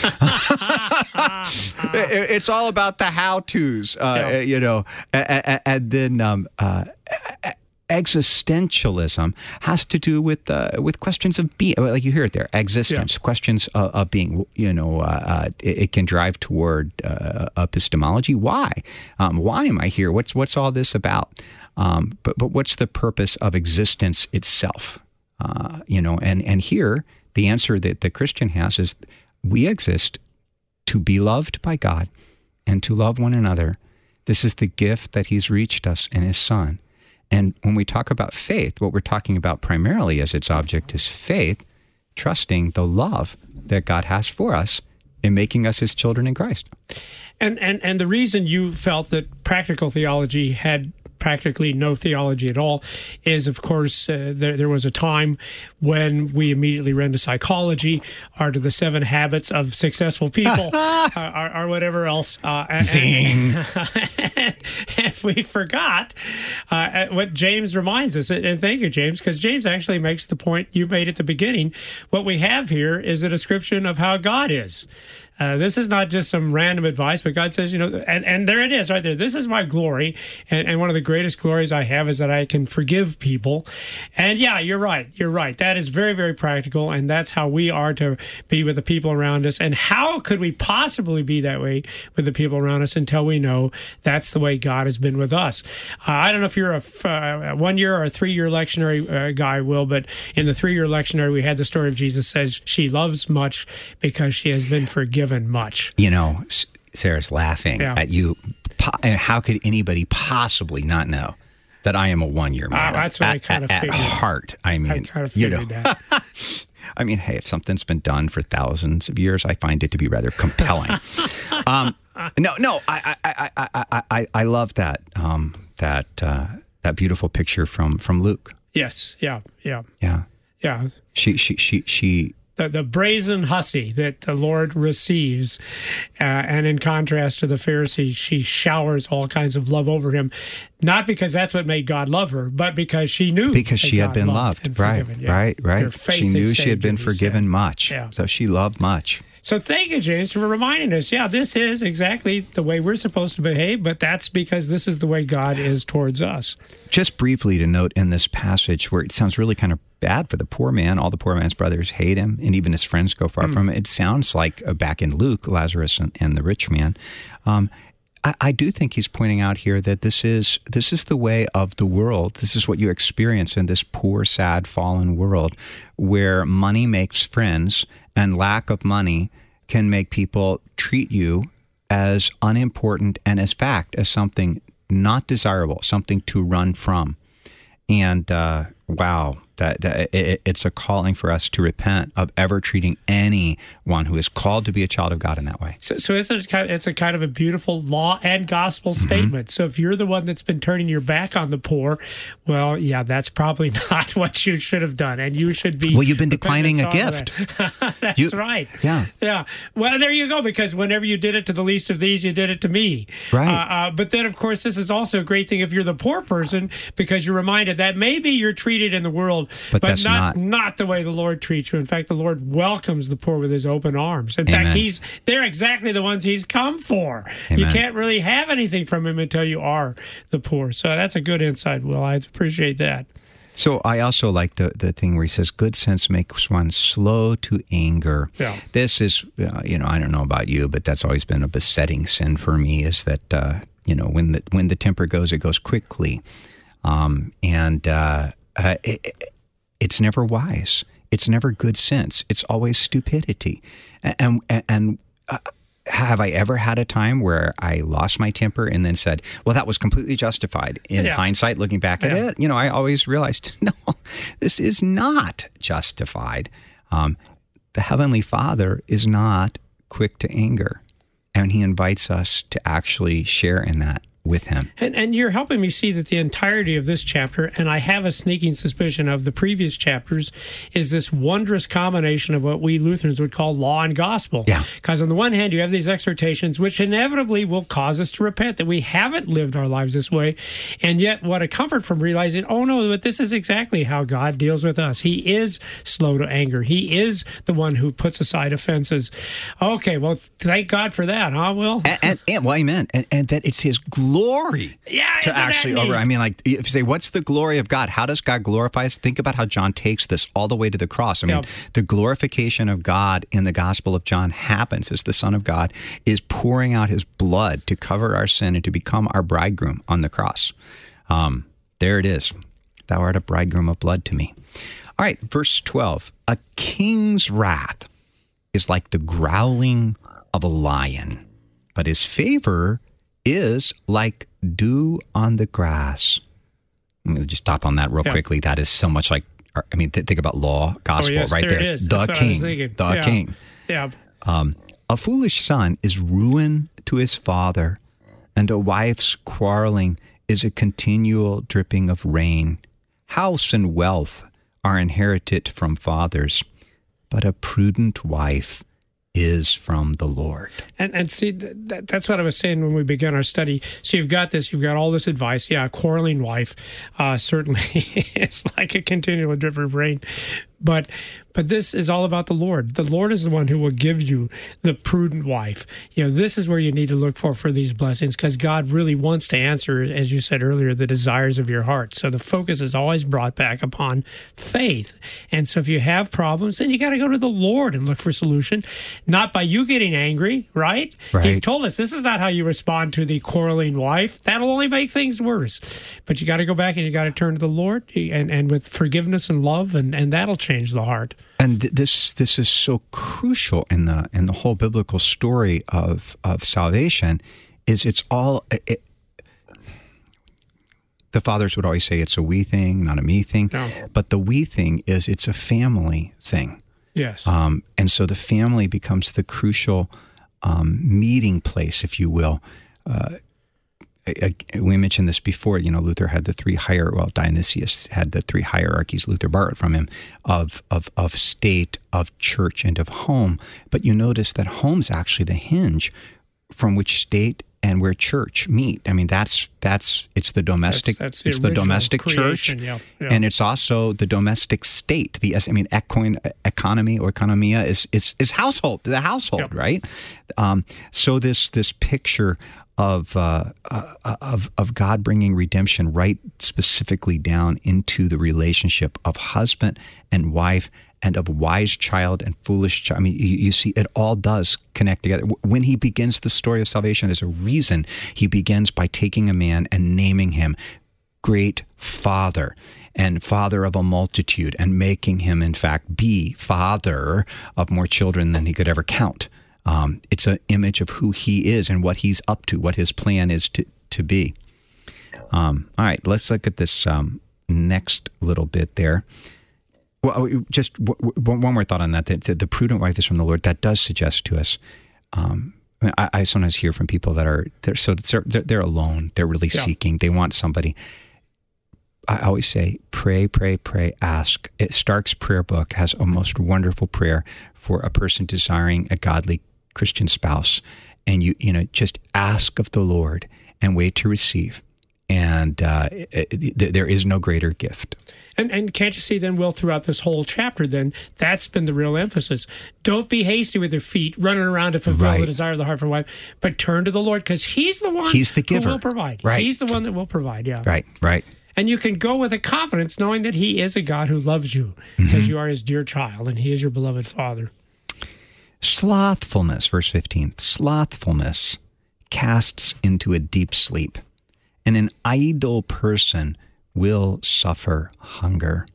it's all about the how-tos, uh, yeah. you know, and, and then. Um, uh, Existentialism has to do with uh, with questions of being, like you hear it there, existence, yeah. questions of, of being, you know, uh, uh, it, it can drive toward uh, epistemology. Why? Um, why am I here? What's what's all this about? Um, but but what's the purpose of existence itself? Uh, you know, and, and here, the answer that the Christian has is we exist to be loved by God and to love one another. This is the gift that he's reached us in his Son. And when we talk about faith, what we're talking about primarily as its object is faith, trusting the love that God has for us in making us his children in Christ. And and and the reason you felt that practical theology had practically no theology at all is, of course, uh, there, there was a time when we immediately ran to psychology or to the seven habits of successful people or, or, or whatever else. Uh, Zing. And, and we forgot uh, what James reminds us. And thank you, James, because James actually makes the point you made at the beginning. What we have here is a description of how God is. Uh, this is not just some random advice, but God says, you know, and, and there it is right there. This is my glory. And, and one of the greatest glories I have is that I can forgive people. And yeah, you're right. You're right. That is very, very practical. And that's how we are to be with the people around us. And how could we possibly be that way with the people around us until we know that's the way God has been with us? Uh, I don't know if you're a f- uh, one year or a three year lectionary uh, guy, Will, but in the three year lectionary, we had the story of Jesus says she loves much because she has been forgiven much. You know, Sarah's laughing Yeah. at you. How could anybody possibly not know that I am a one year man? Uh, that's what at, I kind of at, figured. At heart, I mean, I kind of you figured know. that. I mean, hey, if something's been done for thousands of years, I find it to be rather compelling. um, no, no, I, I, I, I, I, I love that um, that uh, that beautiful picture from from Luke. Yes. Yeah. Yeah. Yeah, Yeah. she, she, she, she. The, the brazen hussy that the Lord receives. Uh, and in contrast to the Pharisees, she showers all kinds of love over him, not because that's what made God love her, but because she knew Because that she had God been loved, loved, and right, forgiven. Yeah. right, Your right. faith She has knew she saved had been you, he forgiven said. much, Yeah. so she loved much. So thank you, James, for reminding us. Yeah, this is exactly the way we're supposed to behave, but that's because this is the way God is towards us. Just briefly to note in this passage where it sounds really kind of bad for the poor man, all the poor man's brothers hate him, and even his friends go far mm. from him. It sounds like uh, back in Luke, Lazarus and, and the rich man. Um, I, I do think he's pointing out here that this is this is the way of the world. This is what you experience in this poor, sad, fallen world, where money makes friends and lack of money can make people treat you as unimportant and as fact as something not desirable, something to run from. And uh, wow, that, that it, it's a calling for us to repent of ever treating anyone who is called to be a child of God in that way. So, so it's a kind of, it's a kind of a beautiful law and gospel mm-hmm. statement. So if you're the one that's been turning your back on the poor, well, yeah, that's probably not what you should have done, and you should be. Well, you've been declining a gift. That. That's you, right. Yeah, yeah. Well, there you go. Because whenever you did it to the least of these, you did it to me. Right. Uh, uh, but then, of course, this is also a great thing if you're the poor person, because you're reminded that maybe you're treated in the world, but, but that's not, not not the way the Lord treats you. In fact, the Lord welcomes the poor with his open arms. In Amen. fact, he's they're exactly the ones he's come for. Amen. You can't really have anything from him until you are the poor. So that's a good insight, Will. I appreciate that. So I also like the, the thing where he says, good sense makes one slow to anger. Yeah. This is, uh, you know, I don't know about you, but that's always been a besetting sin for me, is that, uh, you know, when the when the temper goes, it goes quickly. Um, and uh, uh, it, it's never wise. It's never good sense. It's always stupidity. And, and, and uh, have I ever had a time where I lost my temper and then said, well, that was completely justified? In yeah. hindsight, looking back at yeah. it, you know, I always realized, no, this is not justified. Um, the Heavenly Father is not quick to anger, and he invites us to actually share in that with him. And, and you're helping me see that the entirety of this chapter, and I have a sneaking suspicion of the previous chapters, is this wondrous combination of what we Lutherans would call law and gospel. Yeah. Because on the one hand, you have these exhortations, which inevitably will cause us to repent, that we haven't lived our lives this way. And yet, what a comfort from realizing, oh no, but this is exactly how God deals with us. He is slow to anger. He is the one who puts aside offenses. Okay, well, thank God for that, huh, Will? And, and, and well, amen. And, and that it's his glory yeah, to actually over. I mean, like, if you say, what's the glory of God? How does God glorify us? Think about how John takes this all the way to the cross. I mean, yep. the glorification of God in the Gospel of John happens as the Son of God is pouring out his blood to cover our sin and to become our bridegroom on the cross. Um, there it is. Thou art a bridegroom of blood to me. All right, verse twelve. A king's wrath is like the growling of a lion, but his favor is like dew on the grass. Let me just stop on that real yeah. quickly. That is so much like, I mean, th- think about law, gospel, oh, yes, right there. there. It is. The That's king, the yeah. king. Yeah. Um, a foolish son is ruin to his father, and a wife's quarreling is a continual dripping of rain. House and wealth are inherited from fathers, but a prudent wife is from the Lord. And and see, that, that's what I was saying when we began our study. So you've got this, you've got all this advice. Yeah, a quarreling wife uh, certainly is like a continual drip of rain. But but this is all about the Lord. The Lord is the one who will give you the prudent wife. You know, this is where you need to look for for these blessings, because God really wants to answer, as you said earlier, the desires of your heart. So the focus is always brought back upon faith. And so if you have problems, then you got to go to the Lord and look for solution, not by you getting angry, right? Right. He's told us this is not how you respond to the quarreling wife. That'll only make things worse. But you got to go back and you got to turn to the Lord, and, and with forgiveness and love, and, and that'll change the heart. And th- this this is so crucial in the in the whole biblical story of of salvation. Is it's all it, the fathers would always say it's a we thing, not a me thing. No. But the we thing is it's a family thing. Yes. Um, and so the family becomes the crucial um, meeting place, if you will. Uh, we mentioned this before. You know, Luther had the three hier. Well, Dionysius had the three hierarchies. Luther borrowed from him of of of state, of church, and of home. But you notice that home's actually the hinge from which state and where church meet. I mean, that's that's it's the domestic. That's, that's the it's the domestic creation, church, yeah, yeah. and it's also the domestic state. The I mean, ecoin, economy or economia is is is household. The household, Yep. right? Um, so this this picture of uh, uh, of of God bringing redemption right specifically down into the relationship of husband and wife, and of wise child and foolish child. I mean, you, you see, it all does connect together. When he begins the story of salvation, there's a reason he begins by taking a man and naming him Great Father and Father of a multitude, and making him, in fact, be father of more children than he could ever count. Um, it's an image of who he is and what he's up to, what his plan is to, to be. Um, all right, let's look at this um, next little bit there. Well, just w- w- one more thought on that. The, the prudent wife is from the Lord. That does suggest to us. Um, I, I sometimes hear from people that are they're so they're, they're alone. They're really Yeah. seeking. They want somebody. I always say, pray, pray, pray, ask. It, Stark's prayer book has a most wonderful prayer for a person desiring a godly Christian spouse, and you you know just ask of the Lord and wait to receive, and uh, it, it, there is no greater gift. And and can't you see then, Will, throughout this whole chapter, then that's been the real emphasis. Don't be hasty with your feet, running around to fulfill Right. the desire of the heart for a wife, but turn to the Lord, because He's the one He's the giver. who will provide. Right. He's the one that will provide, yeah. Right, right. And you can go with a confidence knowing that He is a God who loves you, Mm-hmm. because you are His dear child and He is your beloved Father. Slothfulness, verse fifteen. Slothfulness casts into a deep sleep, and an idle person will suffer hunger.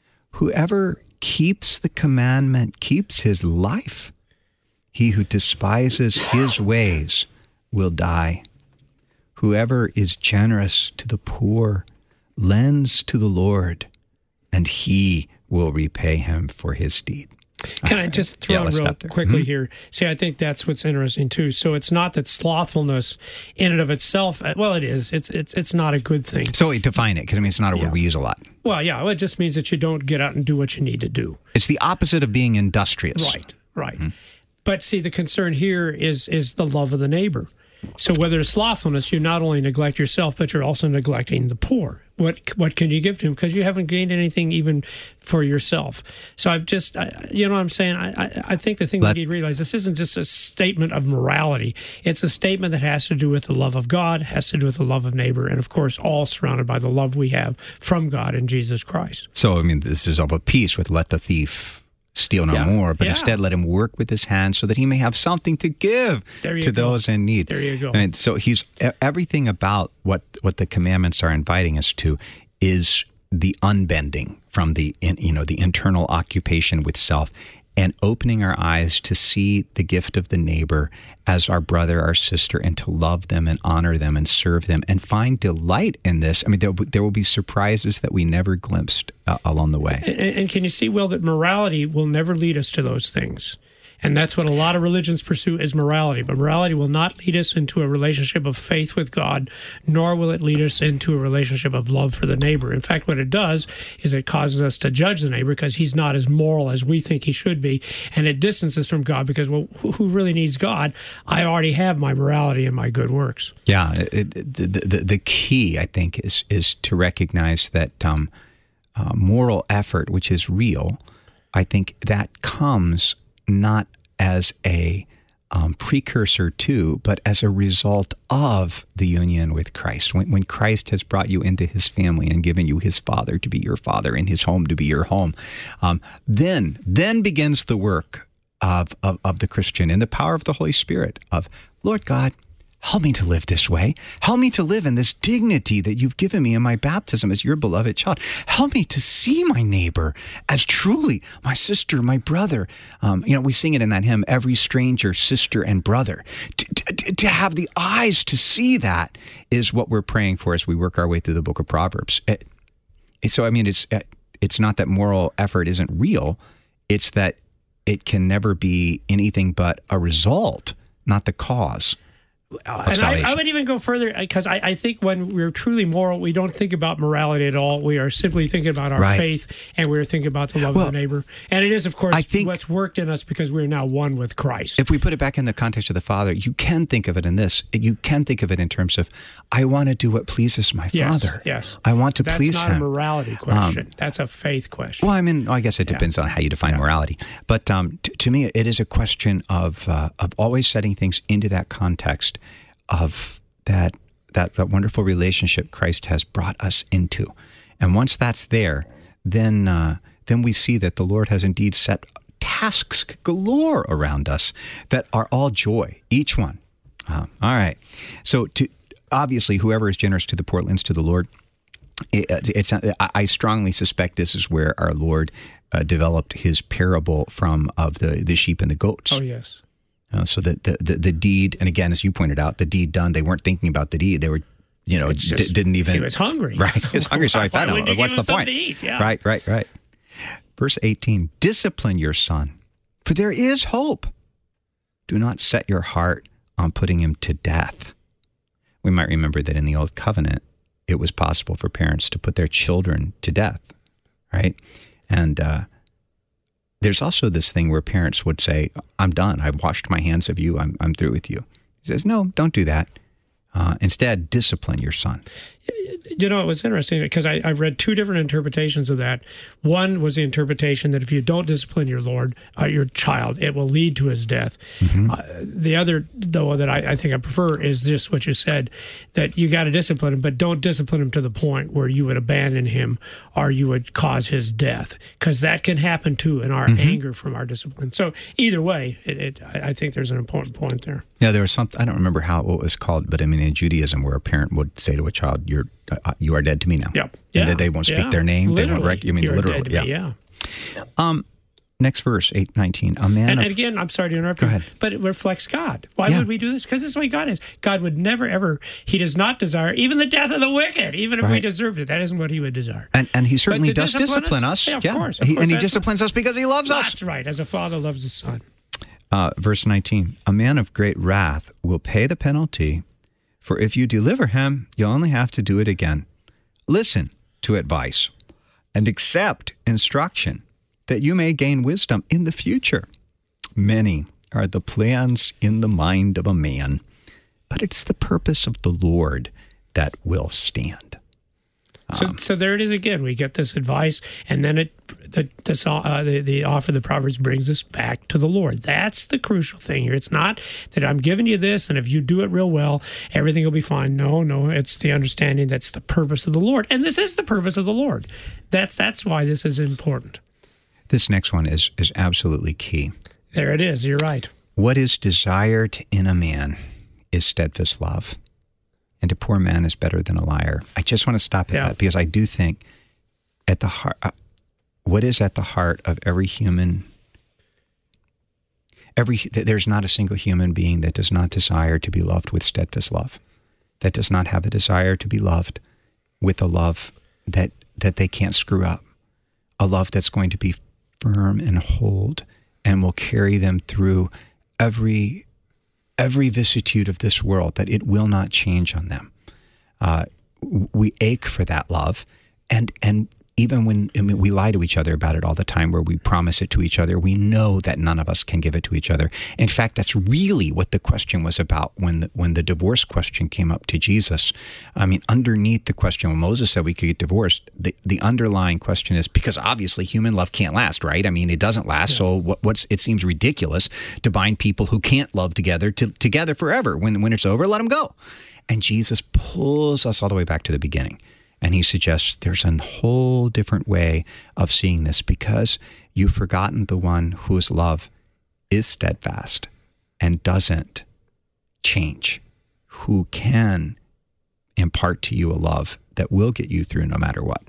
Whoever keeps the commandment keeps his life. He who despises his ways will die. Whoever is generous to the poor lends to the Lord, and He will repay him for his deed. Can I just throw Yeah, in let's real stop there. quickly Mhm. here? See, I think that's what's interesting too. So it's not that slothfulness in and of itself, well, it is. It's it's it's not a good thing. So wait, define it, because I mean, it's not a Yeah. word we use a lot. Well, yeah, it just means that you don't get out and do what you need to do. It's the opposite of being industrious. Right, right. But see, the concern here is is the love of the neighbor. So whether it's slothfulness, you not only neglect yourself, but you're also neglecting the poor. What what can you give to him? Because you haven't gained anything even for yourself. So I've just, I, you know what I'm saying? I, I, I think the thing Let- we need to realize, this isn't just a statement of morality. It's a statement that has to do with the love of God, has to do with the love of neighbor, and of course, all surrounded by the love we have from God in Jesus Christ. So, I mean, this is of a piece with let the thief steal no Yeah. more, but Yeah. instead let him work with his hands so that he may have something to give There you to go. those in need. There you go. And so he's e- everything about what, what the commandments are inviting us to is the unbending from the in, you know the internal occupation with self, and opening our eyes to see the gift of the neighbor as our brother, our sister, and to love them and honor them and serve them and find delight in this. I mean, there, there will be surprises that we never glimpsed uh, along the way. And, and can you see, Will, that morality will never lead us to those things? And that's what a lot of religions pursue, is morality. But morality will not lead us into a relationship of faith with God, nor will it lead us into a relationship of love for the neighbor. In fact, what it does is it causes us to judge the neighbor because he's not as moral as we think he should be. And it distances us from God because, well, who really needs God? I already have my morality and my good works. Yeah, it, the, the the key, I think, is is to recognize that um, uh, moral effort, which is real, I think that comes not as a um, precursor to, but as a result of the union with Christ. When, when Christ has brought you into his family and given you his Father to be your Father and his home to be your home, um, then then begins the work of, of, of the Christian in the power of the Holy Spirit of, Lord God, help me to live this way. Help me to live in this dignity that you've given me in my baptism as your beloved child. Help me to see my neighbor as truly my sister, my brother. Um, you know, we sing it in that hymn, every stranger, sister, and brother. To, to, to have the eyes to see that is what we're praying for as we work our way through the book of Proverbs. It, it, so, I mean, it's it's not that moral effort isn't real. It's that it can never be anything but a result, not the cause. And I, I would even go further because I, I think when we're truly moral, we don't think about morality at all. We are simply thinking about our right. faith, and we're thinking about the love well, of the neighbor. And it is, of course, I think what's worked in us because we're now one with Christ. If we put it back in the context of the Father, you can think of it in this. You can think of it in terms of, I want to do what pleases my yes, Father. Yes, I want to That's please him. him. That's not a morality question. Um, That's a faith question. Well, I mean, I guess it depends yeah. on how you define yeah. morality. But um, t- to me, it is a question of uh, of always setting things into that context of that, that that wonderful relationship Christ has brought us into. And once that's there, then uh, then we see that the Lord has indeed set tasks galore around us that are all joy, each one. Uh, all right. So to obviously, whoever is generous to the poor lends to the Lord. It, it's I strongly suspect this is where our Lord uh, developed his parable from of the, the sheep and the goats. Oh, yes. Uh, so that the, the the deed, and again, as you pointed out, the deed done, they weren't thinking about the deed. They were, you know, just, d- didn't even. He was hungry. Right. He was hungry, so I fed him. What's the point? Yeah. Right, right, right. Verse eighteen, discipline your son, for there is hope. Do not set your heart on putting him to death. We might remember that in the Old Covenant, it was possible for parents to put their children to death, right? And uh, there's also this thing where parents would say, I'm done. I've washed my hands of you. I'm, I'm through with you. He says, no, don't do that. Uh, instead, discipline your son. You know, it was interesting because I, I've read two different interpretations of that. One was the interpretation that if you don't discipline your Lord, uh, your child, it will lead to his death. Mm-hmm. Uh, the other, though, that I, I think I prefer is just what you said, that you got to discipline him, but don't discipline him to the point where you would abandon him or you would cause his death, because that can happen, too, in our mm-hmm. anger from our discipline. So either way, it, it, I, I think there's an important point there. Yeah, there was something, I don't remember how it was called, but I mean, in Judaism, where a parent would say to a child, you're Uh, you are dead to me now. Yep. And Yeah. that they won't speak yeah. their name. Literally. They won't rec- you mean You're literally. dead to yeah. me, yeah. Um, next verse, eight nineteen. A man and, of, and again, I'm sorry to interrupt Go you, ahead. but it reflects God. Why Yeah. would we do this? Because this is the way God is. God would never, ever, he does not desire even the death of the wicked, even if Right. we deserved it. That isn't what he would desire. And, and he certainly to does discipline discipline us? us. Yeah, of course, of He- course, and he that's disciplines us because he loves us. That's right, as a father loves his son. Uh, verse nineteen. A man of great wrath will pay the penalty, for if you deliver him, you'll only have to do it again. Listen to advice and accept instruction, that you may gain wisdom in the future. Many are the plans in the mind of a man, but it's the purpose of the Lord that will stand. So, um, so there it is again. We get this advice, and then it the the, uh, the the offer of the Proverbs brings us back to the Lord. That's the crucial thing here. It's not that I'm giving you this, and if you do it real well, everything will be fine. No, no, it's the understanding that's the purpose of the Lord, and this is the purpose of the Lord. That's that's why this is important. This next one is is absolutely key. There it is. You're right. What is desired in a man is steadfast love, and a poor man is better than a liar. I just want to stop at Yeah. that, because I do think at the heart, uh, what is at the heart of every human, every there's not a single human being that does not desire to be loved with steadfast love, that does not have a desire to be loved with a love that that they can't screw up, a love that's going to be firm and hold and will carry them through every every vicissitude of this world, that it will not change on them. Uh, we ache for that love, and and even when I mean, we lie to each other about it all the time, where we promise it to each other, we know that none of us can give it to each other. In fact, that's really what the question was about when the, when the divorce question came up to Jesus. I mean, underneath the question, when Moses said we could get divorced, the, the underlying question is, because obviously human love can't last, right? I mean, it doesn't last. Yeah. So what, what's it seems ridiculous to bind people who can't love together to, together forever. When, when it's over, let them go. And Jesus pulls us all the way back to the beginning. And he suggests there's a whole different way of seeing this, because you've forgotten the one whose love is steadfast and doesn't change, who can impart to you a love that will get you through no matter what.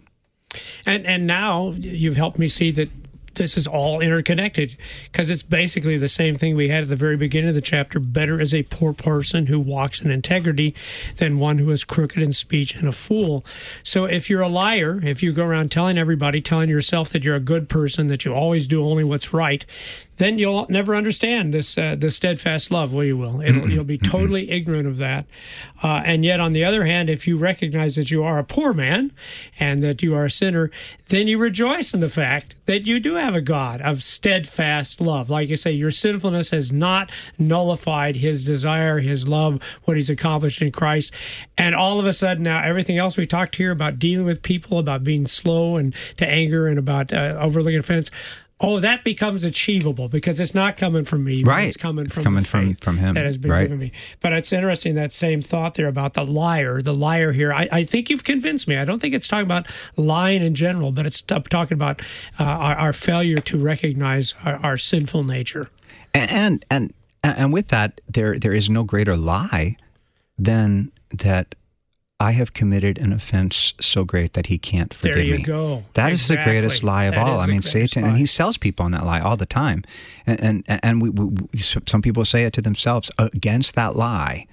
And and now you've helped me see that this is all interconnected, because it's basically the same thing we had at the very beginning of the chapter. Better is a poor person who walks in integrity than one who is crooked in speech and a fool. So if you're a liar, if you go around telling everybody, telling yourself that you're a good person, that you always do only what's right, then you'll never understand this uh, the steadfast love, will you, Will? It'll, you'll be totally ignorant of that. Uh, and yet, on the other hand, if you recognize that you are a poor man and that you are a sinner, then you rejoice in the fact that you do have a God of steadfast love. Like you say, your sinfulness has not nullified his desire, his love, what he's accomplished in Christ. And all of a sudden now, everything else we talked here about dealing with people, about being slow and to anger and about uh, overlooking offense, oh, that becomes achievable, because it's not coming from me. Right. It's coming it's from coming the faith from, from him. that has been right. given me. But it's interesting, that same thought there about the liar, the liar here. I, I think you've convinced me. I don't think it's talking about lying in general, but it's t- talking about uh, our, our failure to recognize our, our sinful nature. And, and and and with that, there there is no greater lie than that I have committed an offense so great that he can't forgive me. There you me. go. That exactly. is the greatest lie of that all. I mean, Satan, lie. And he sells people on that lie all the time. And and, and we, we, some people say it to themselves. Against that lie,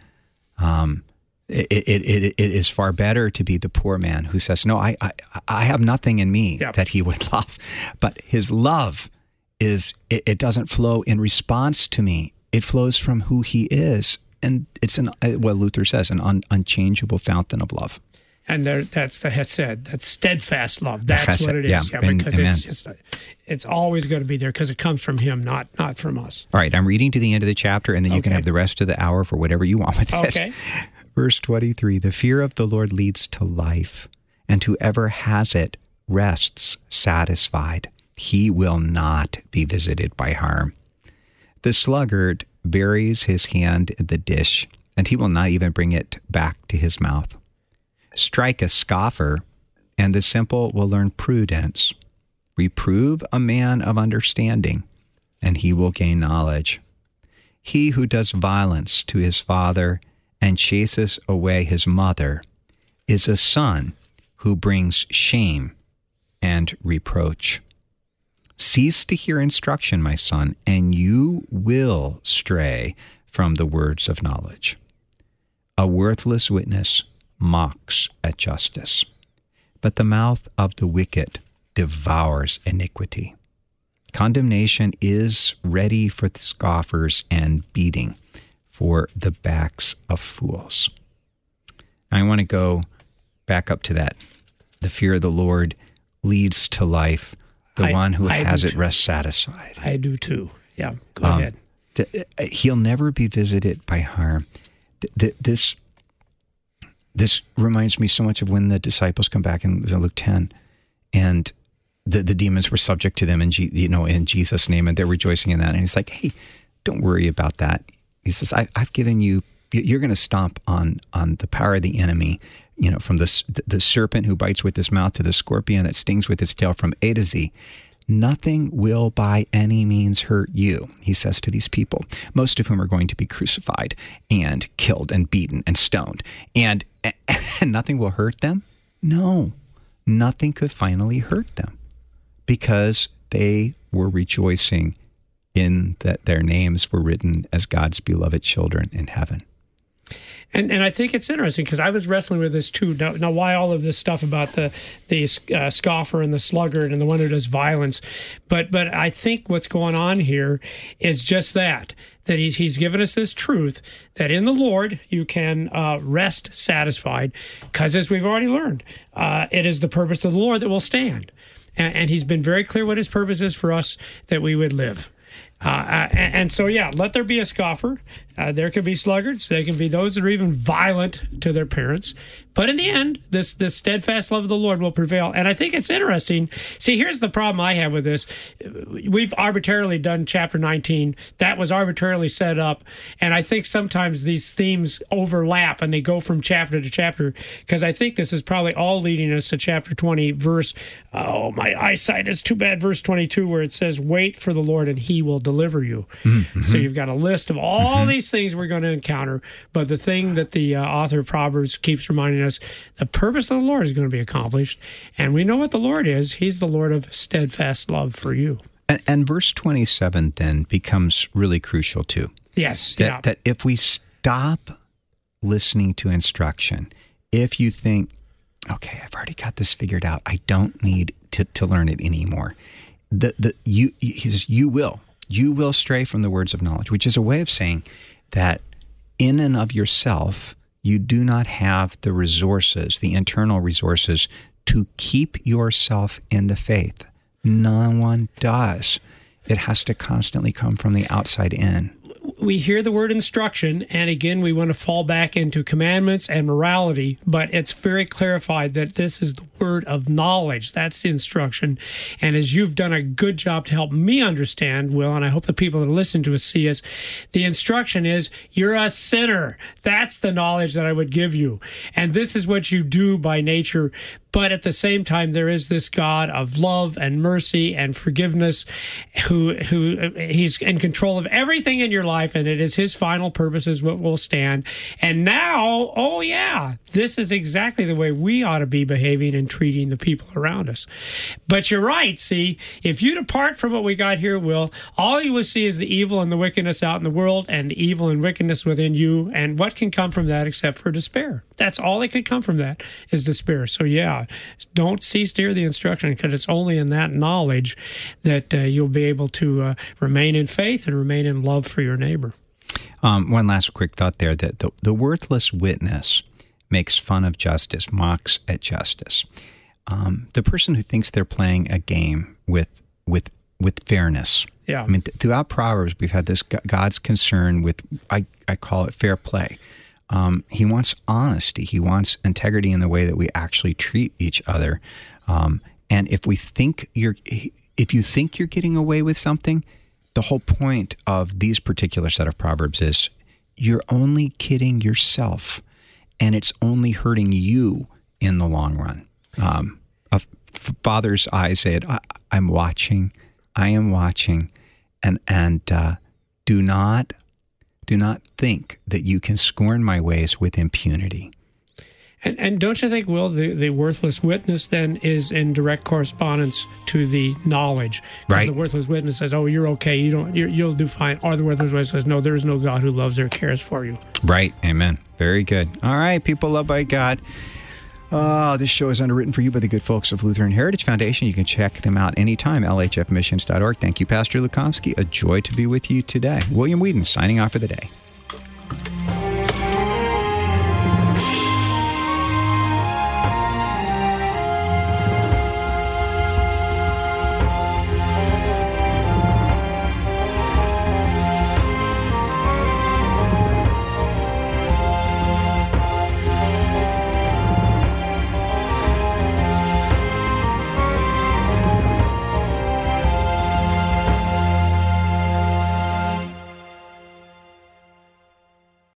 um, it, it, it, it is far better to be the poor man who says, no, I, I, I have nothing in me yep. that he would love. But his love is, it, it doesn't flow in response to me. It flows from who he is. And it's an what Luther says, an un, unchangeable fountain of love. And there, that's the Hesed, that's steadfast love. That's Hesed, what it is. Yeah, yeah and, because amen. it's just, it's always going to be there because it comes from him, not not from us. All right, I'm reading to the end of the chapter, and then you okay. can have the rest of the hour for whatever you want with it. Okay. Verse twenty-three, the fear of the Lord leads to life, and whoever has it rests satisfied. He will not be visited by harm. The sluggard buries his hand in the dish, and he will not even bring it back to his mouth. Strike a scoffer, and the simple will learn prudence. Reprove a man of understanding, and he will gain knowledge. He who does violence to his father and chases away his mother is a son who brings shame and reproach. Cease to hear instruction, my son, and you will stray from the words of knowledge. A worthless witness mocks at justice, but the mouth of the wicked devours iniquity. Condemnation is ready for scoffers and beating for the backs of fools. I want to go back up to that. The fear of the Lord leads to life. The I, one who I has it too. rests satisfied. I do too. Yeah, go um, ahead. The, he'll never be visited by harm. The, the, this this reminds me so much of when the disciples come back in Luke ten, and the, the demons were subject to them in G, you know in Jesus' name, and they're rejoicing in that. And he's like, "Hey, don't worry about that." He says, I, "I've given you. You're going to stomp on on the power of the enemy." You know, from the, the serpent who bites with his mouth to the scorpion that stings with its tail, from A to Z. Nothing will by any means hurt you, he says to these people, most of whom are going to be crucified and killed and beaten and stoned. And, and nothing will hurt them? No, nothing could finally hurt them because they were rejoicing in that their names were written as God's beloved children in heaven. And and I think it's interesting because I was wrestling with this too. Now, now, why all of this stuff about the the uh, scoffer and the sluggard and the one who does violence? But but I think what's going on here is just that. That he's, he's given us this truth that in the Lord you can uh, rest satisfied because, as we've already learned, uh, it is the purpose of the Lord that will stand. And, and he's been very clear what his purpose is for us, that we would live. Uh, and, and so, yeah, let there be a scoffer. Uh, there can be sluggards. There can be those that are even violent to their parents. But in the end, this this steadfast love of the Lord will prevail. And I think it's interesting. See, here's the problem I have with this. We've arbitrarily done chapter nineteen. That was arbitrarily set up. And I think sometimes these themes overlap and they go from chapter to chapter, because I think this is probably all leading us to chapter twenty, verse, oh, my eyesight is too bad, verse twenty-two, where it says, wait for the Lord and he will deliver you. Mm-hmm. So you've got a list of all mm-hmm. these things we're going to encounter, but the thing that the uh, author of Proverbs keeps reminding us, the purpose of the Lord is going to be accomplished, and we know what the Lord is. He's the Lord of steadfast love for you. And, and verse twenty-seven then becomes really crucial too. Yes. That, yeah. that if we stop listening to instruction, if you think, okay, I've already got this figured out, I don't need to, to learn it anymore, the, the, you, he says, you will. You will stray from the words of knowledge, which is a way of saying that in and of yourself, you do not have the resources, the internal resources, to keep yourself in the faith. No one does. It has to constantly come from the outside in. We hear the word instruction, and again, we want to fall back into commandments and morality, but it's very clarified that this is the word of knowledge. That's the instruction. And as you've done a good job to help me understand, Will, and I hope the people that listen to us see us, the instruction is you're a sinner. That's the knowledge that I would give you. And this is what you do by nature. But at the same time, there is this God of love and mercy and forgiveness who who he's in control of everything in your life, and it is his final purposes what will stand. And now, oh yeah, this is exactly the way we ought to be behaving and treating the people around us. But you're right, see, if you depart from what we got here, Will, all you will see is the evil and the wickedness out in the world and the evil and wickedness within you, and what can come from that except for despair? That's all that could come from that is despair. So yeah, don't cease to hear the instruction, because it's only in that knowledge that uh, you'll be able to uh, remain in faith and remain in love for your neighbor. Um, one last quick thought there, that the, the worthless witness makes fun of justice, mocks at justice. Um, the person who thinks they're playing a game with with with fairness. Yeah. I mean, th- throughout Proverbs, we've had this God's concern with, I, I call it fair play. Um, he wants honesty. He wants integrity in the way that we actually treat each other. Um, and if we think you're, if you think you're getting away with something, the whole point of these particular set of Proverbs is you're only kidding yourself, and it's only hurting you in the long run. Um, a father's eyes said, I, "I'm watching. I am watching," and and uh, do not. Do not think that you can scorn my ways with impunity. And, and don't you think, Will, the, the worthless witness then is in direct correspondence to the knowledge? Because right. The worthless witness says, "Oh, you're okay. You don't. You're, you'll do fine." Or the worthless witness says, "No, there is no God who loves or cares for you." Right. Amen. Very good. All right, people loved by God. Uh, this show is underwritten for you by the good folks of Lutheran Heritage Foundation. You can check them out anytime, L H F missions dot org. Thank you, Pastor Lukomsky. A joy to be with you today. William Whedon signing off for the day.